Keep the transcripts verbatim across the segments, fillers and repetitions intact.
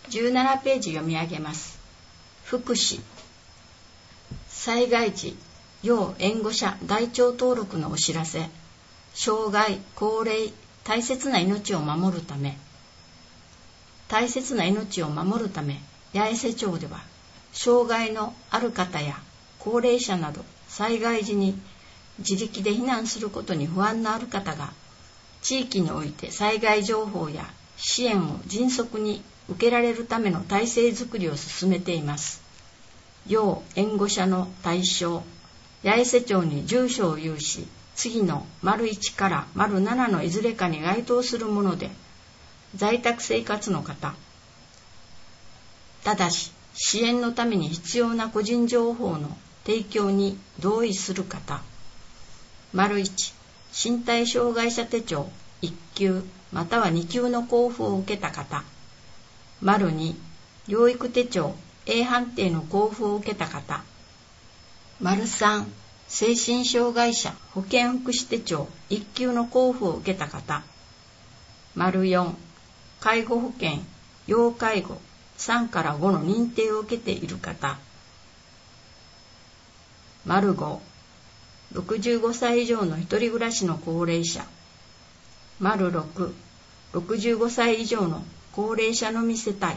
じゅうななページ読み上げます。福祉。災害時要援護者台帳登録のお知らせ。障害、高齢、大切な命を守るため大切な命を守るため八重瀬町では、障害のある方や高齢者など災害時に自力で避難することに不安のある方が、地域において災害情報や支援を迅速に受けられるための体制づくりを進めています。要援護者の対象、八重瀬町に住所を有し、次の丸いちから丸ななのいずれかに該当するもので、在宅生活の方、ただし支援のために必要な個人情報の提供に同意する方、丸いち、身体障害者手帳いっ級またはに級の交付を受けた方、丸に、療育手帳 A 判定の交付を受けた方、丸さん、精神障害者保健福祉手帳いっ級の交付を受けた方、丸よん、介護保険要介護さんからごの認定を受けている方、丸ご、ろくじゅうごさい以上の一人暮らしの高齢者、丸ろく、ろくじゅうごさい以上の高齢者のみ世帯、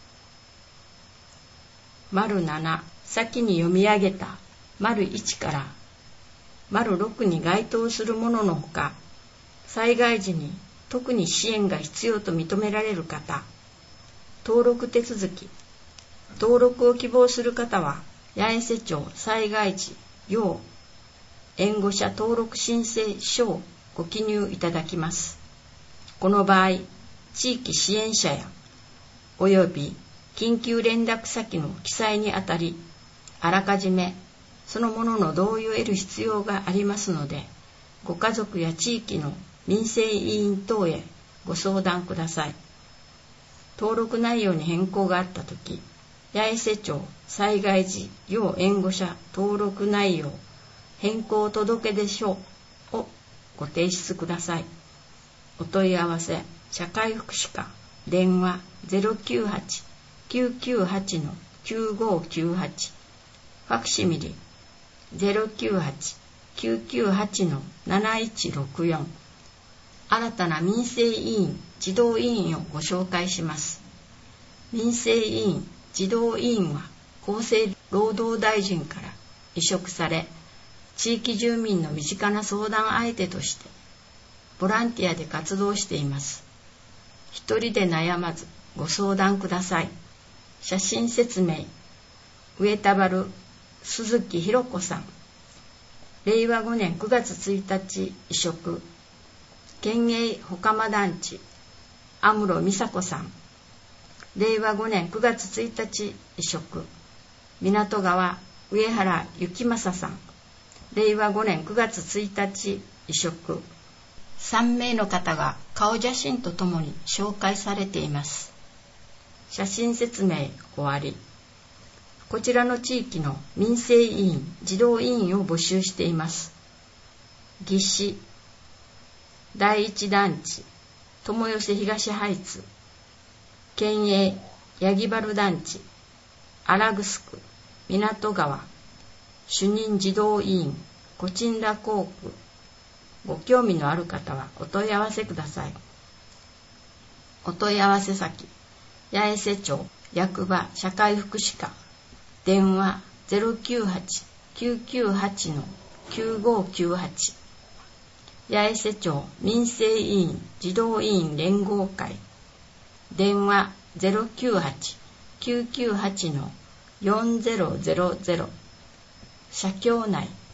丸なな、先に読み上げた丸いちから丸ろくに該当するもののほか、災害時に特に支援が必要と認められる方、登録手続き、登録を希望する方は、八重瀬町災害時要援護者登録申請書をご記入いただきます。この場合、地域支援者やおよび緊急連絡先の記載にあたり、あらかじめそのものの同意を得る必要がありますので、ご家族や地域の民生委員等へご相談ください。登録内容に変更があったとき、八重瀬町災害時要援護者登録内容変更届出書をご提出ください。お問い合わせ、社会福祉課、電話 ゼロきゅうはち きゅうきゅうはち きゅうごきゅうはち、ファクシミリ ゼロきゅうはち きゅうきゅうはち なないちろくよん。新たな民生委員児童委員をご紹介します。民生委員児童委員は厚生労働大臣から委嘱され、地域住民の身近な相談相手としてボランティアで活動しています。一人で悩まずご相談ください。写真説明、上田原鈴木ひろ子さん、れいわごねんくがつついたち委嘱、県営ほかま団地安室美佐子さん、れいわごねんくがつついたち委嘱、港川上原幸正さん、れいわごねんくがつついたち委嘱、さんめいの方が顔写真とともに紹介されています。写真説明終わり。こちらの地域の民生委員児童委員を募集しています。義士第一団地友寄東ハイツ、県営八木原団地荒城区港川主任児童委員コチンラ校区。ご興味のある方はお問い合わせください。お問い合わせ先、八重瀬町役場社会福祉課、電話 ゼロきゅうはち きゅうきゅうはち きゅうごきゅうはち、八重瀬町民生委員児童委員連合会、電話 ゼロきゅうはち きゅうきゅうはち よんゼロゼロゼロ、社協内